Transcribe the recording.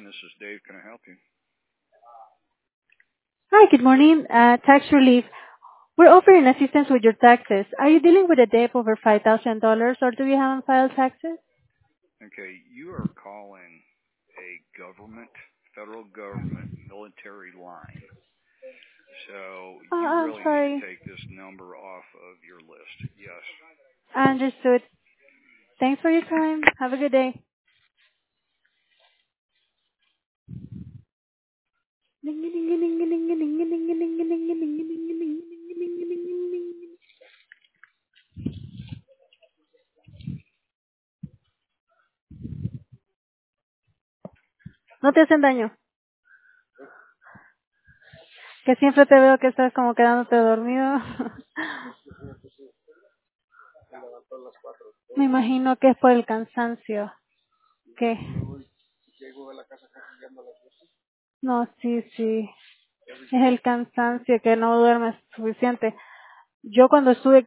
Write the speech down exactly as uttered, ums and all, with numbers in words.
This is Dave. Can I help you? Hi, good morning. Uh, tax relief. We're offering assistance with your taxes. Are you dealing with a debt over five thousand dollars or do you have unfiled taxes? Okay, you are calling a government, federal government military line. So Oh, you I'm really need to sorry. take this number off of your list. Yes. Understood. Thanks for your time. Have a good day. No te hacen daño. Que siempre te veo que estás como quedándote dormido. Me imagino que es por el cansancio. ¿Qué? No, sí, sí. Es el cansancio que no duermes suficiente. Yo cuando estuve